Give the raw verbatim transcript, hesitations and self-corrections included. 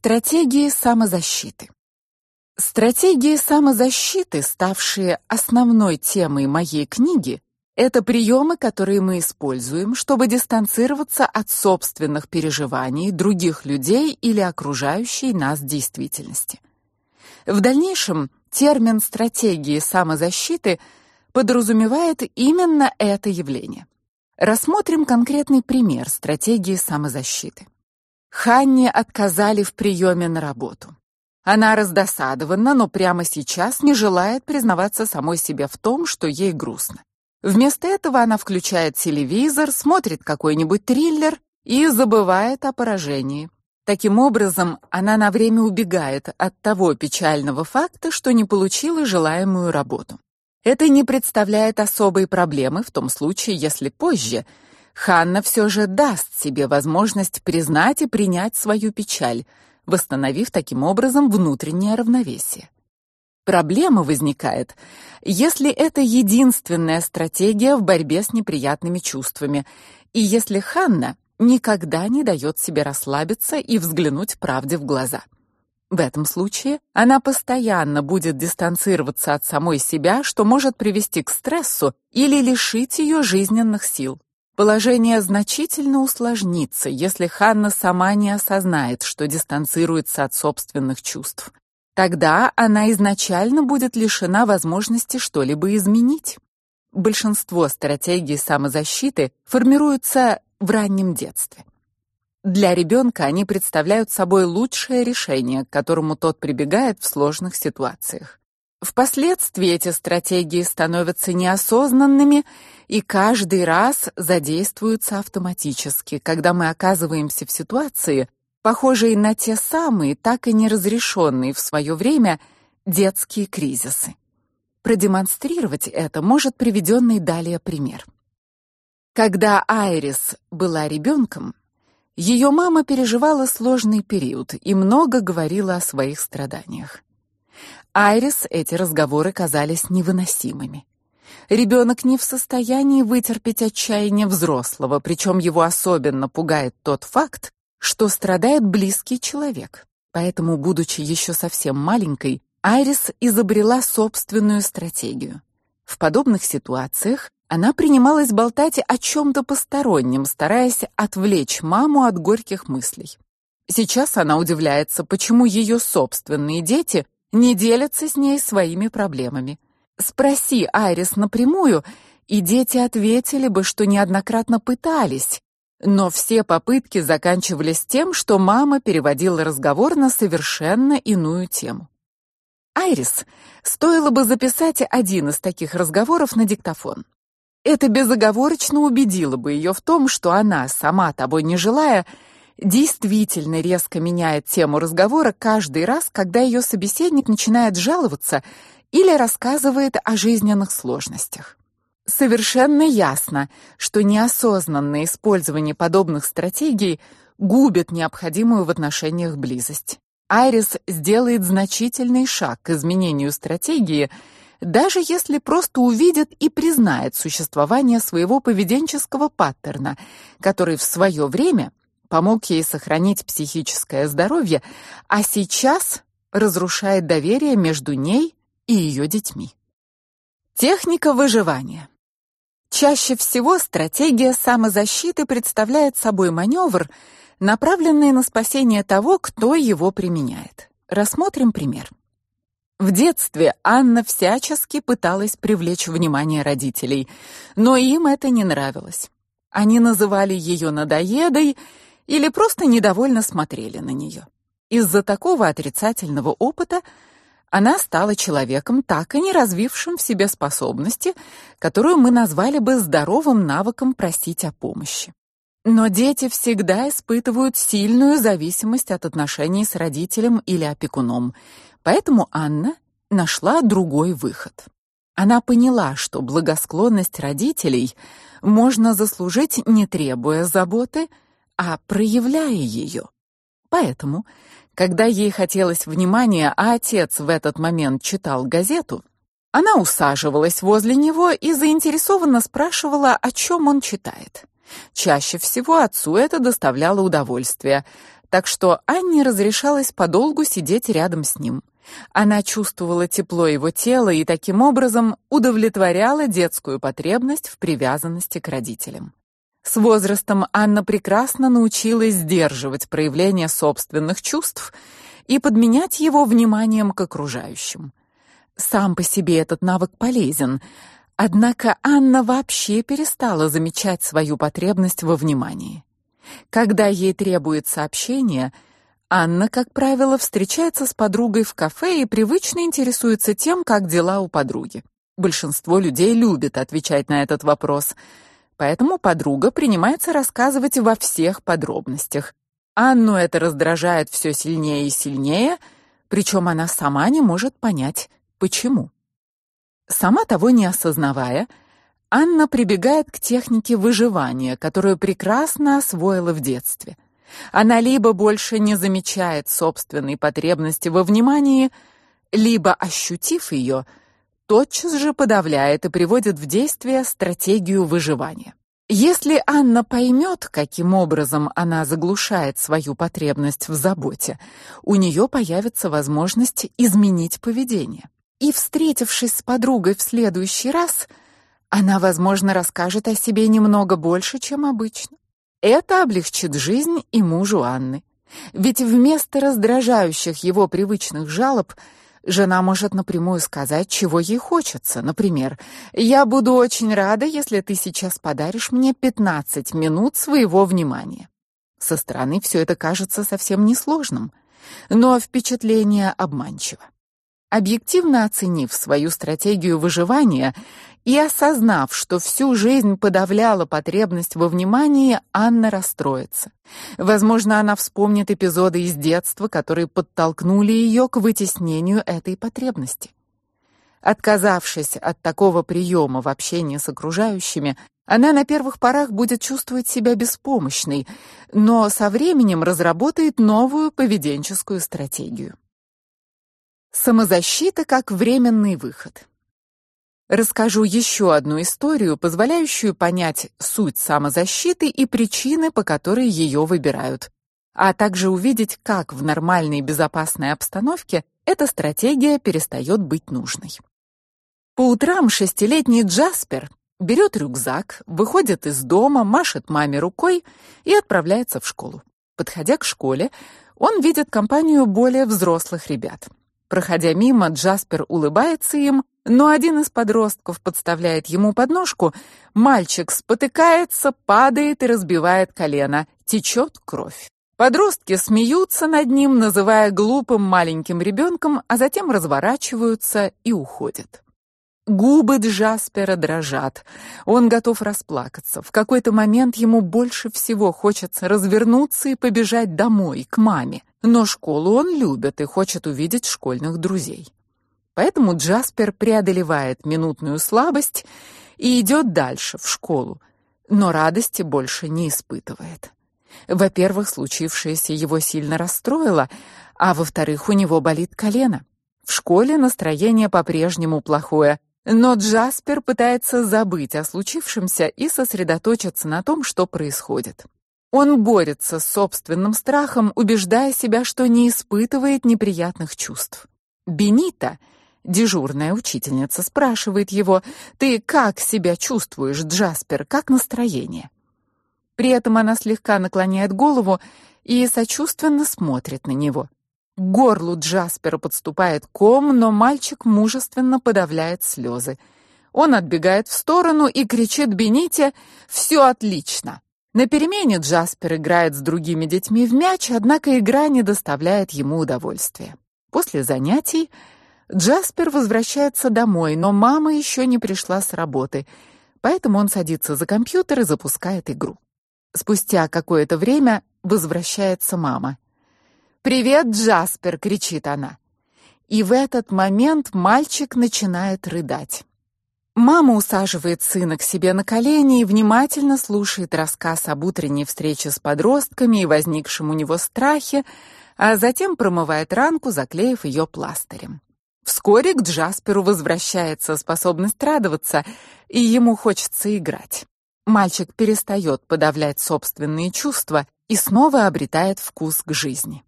Стратегии самозащиты. Стратегии самозащиты, ставшие основной темой моей книги, это приемы, которые мы используем, чтобы дистанцироваться от собственных переживаний других людей или окружающей нас действительности. В дальнейшем термин стратегии самозащиты подразумевает именно это явление. Рассмотрим конкретный пример стратегии самозащиты. Ханне отказали в приеме на работу. Она раздосадована, но прямо сейчас не желает признаваться самой себе в том, что ей грустно. Вместо этого она включает телевизор, смотрит какой-нибудь триллер и забывает о поражении. Таким образом, она на время убегает от того печального факта, что не получила желаемую работу. Это не представляет особой проблемы в том случае, если позже Ханна все же даст себе возможность признать и принять свою печаль, восстановив таким образом внутреннее равновесие. Проблема возникает, если это единственная стратегия в борьбе с неприятными чувствами, и если Ханна никогда не дает себе расслабиться и взглянуть правде в глаза. В этом случае она постоянно будет дистанцироваться от самой себя, что может привести к стрессу или лишить ее жизненных сил. Положение значительно усложнится, если Ханна сама не осознает, что дистанцируется от собственных чувств. Тогда она изначально будет лишена возможности что-либо изменить. Большинство стратегий самозащиты формируются в раннем детстве. Для ребенка они представляют собой лучшее решение, к которому тот прибегает в сложных ситуациях. Впоследствии эти стратегии становятся неосознанными и каждый раз задействуются автоматически, когда мы оказываемся в ситуации, похожей на те самые, так и неразрешенные в свое время детские кризисы. Продемонстрировать это может приведенный далее пример. Когда Айрис была ребенком, ее мама переживала сложный период и много говорила о своих страданиях. Айрис эти разговоры казались невыносимыми. Ребенок не в состоянии вытерпеть отчаяние взрослого, причем его особенно пугает тот факт, что страдает близкий человек. Поэтому, будучи еще совсем маленькой, Айрис изобрела собственную стратегию. В подобных ситуациях она принималась болтать о чем то постороннем, стараясь отвлечь маму от горьких мыслей. Сейчас она удивляется, почему ее собственные дети не делятся с ней своими проблемами. Спроси Айрис напрямую, и дети ответили бы, что неоднократно пытались, но все попытки заканчивались тем, что мама переводила разговор на совершенно иную тему. Айрис стоило бы записать один из таких разговоров на диктофон. Это безоговорочно убедило бы ее в том, что она, сама того не желая, действительно резко меняет тему разговора каждый раз, когда ее собеседник начинает жаловаться или рассказывает о жизненных сложностях. Совершенно ясно, что неосознанное использование подобных стратегий губит необходимую в отношениях близость. Айрис сделает значительный шаг к изменению стратегии, даже если просто увидит и признает существование своего поведенческого паттерна, который в свое время помог ей сохранить психическое здоровье, а сейчас разрушает доверие между ней и ее детьми. Техника выживания. Чаще всего стратегия самозащиты представляет собой маневр, направленный на спасение того, кто его применяет. Рассмотрим пример. В детстве Анна всячески пыталась привлечь внимание родителей, но им это не нравилось. Они называли ее надоедой или просто недовольно смотрели на нее. Из-за такого отрицательного опыта она стала человеком, так и не развившим в себе способности, которую мы назвали бы здоровым навыком просить о помощи. Но дети всегда испытывают сильную зависимость от отношений с родителем или опекуном, поэтому Анна нашла другой выход. Она поняла, что благосклонность родителей можно заслужить, не требуя заботы, а проявляя ее. Поэтому, когда ей хотелось внимания, а отец в этот момент читал газету, она усаживалась возле него и заинтересованно спрашивала, о чем он читает. Чаще всего отцу это доставляло удовольствие, так что Анне разрешалось подолгу сидеть рядом с ним. Она чувствовала тепло его тела и таким образом удовлетворяла детскую потребность в привязанности к родителям. С возрастом Анна прекрасно научилась сдерживать проявление собственных чувств и подменять его вниманием к окружающим. Сам по себе этот навык полезен, однако Анна вообще перестала замечать свою потребность во внимании. Когда ей требуется общение, Анна, как правило, встречается с подругой в кафе и привычно интересуется тем, как дела у подруги. Большинство людей любит отвечать на этот вопрос, поэтому подруга принимается рассказывать во всех подробностях. Анну это раздражает все сильнее и сильнее, причем она сама не может понять, почему. Сама того не осознавая, Анна прибегает к технике выживания, которую прекрасно освоила в детстве. Она либо больше не замечает собственной потребности во внимании, либо, ощутив ее, тотчас же подавляет и приводит в действие стратегию выживания. Если Анна поймет, каким образом она заглушает свою потребность в заботе, у нее появится возможность изменить поведение. И, встретившись с подругой в следующий раз, она, возможно, расскажет о себе немного больше, чем обычно. Это облегчит жизнь и мужу Анны. Ведь вместо раздражающих его привычных жалоб жена может напрямую сказать, чего ей хочется. Например: «Я буду очень рада, если ты сейчас подаришь мне пятнадцать минут своего внимания». Со стороны все это кажется совсем несложным, но впечатление обманчиво. Объективно оценив свою стратегию выживания и осознав, что всю жизнь подавляла потребность во внимании, Анна расстроится. Возможно, она вспомнит эпизоды из детства, которые подтолкнули ее к вытеснению этой потребности. Отказавшись от такого приема в общении с окружающими, она на первых порах будет чувствовать себя беспомощной, но со временем разработает новую поведенческую стратегию. Самозащита как временный выход. Расскажу еще одну историю, позволяющую понять суть самозащиты и причины, по которой ее выбирают, а также увидеть, как в нормальной безопасной обстановке эта стратегия перестает быть нужной. По утрам шестилетний Джаспер берет рюкзак, выходит из дома, машет маме рукой и отправляется в школу. Подходя к школе, он видит компанию более взрослых ребят. Проходя мимо, Джаспер улыбается им, но один из подростков подставляет ему подножку. Мальчик спотыкается, падает и разбивает колено. Течет кровь. Подростки смеются над ним, называя глупым маленьким ребенком, а затем разворачиваются и уходят. Губы Джаспера дрожат. Он готов расплакаться. В какой-то момент ему больше всего хочется развернуться и побежать домой, к маме. Но школу он любит и хочет увидеть школьных друзей. Поэтому Джаспер преодолевает минутную слабость и идет дальше, в школу, но радости больше не испытывает. Во-первых, случившееся его сильно расстроило, а во-вторых, у него болит колено. В школе настроение по-прежнему плохое, но Джаспер пытается забыть о случившемся и сосредоточиться на том, что происходит. Он борется с собственным страхом, убеждая себя, что не испытывает неприятных чувств. Бенита, дежурная учительница, спрашивает его: «Ты как себя чувствуешь, Джаспер, как настроение?» При этом она слегка наклоняет голову и сочувственно смотрит на него. К горлу Джаспера подступает ком, но мальчик мужественно подавляет слезы. Он отбегает в сторону и кричит Бените: «Все отлично!» На перемене Джаспер играет с другими детьми в мяч, однако игра не доставляет ему удовольствия. После занятий Джаспер возвращается домой, но мама еще не пришла с работы, поэтому он садится за компьютер и запускает игру. Спустя какое-то время возвращается мама. «Привет, Джаспер!» — кричит она. И в этот момент мальчик начинает рыдать. Мама усаживает сына к себе на колени и внимательно слушает рассказ об утренней встрече с подростками и возникшем у него страхе, а затем промывает ранку, заклеив ее пластырем. Вскоре к Джасперу возвращается способность радоваться, и ему хочется играть. Мальчик перестает подавлять собственные чувства и снова обретает вкус к жизни.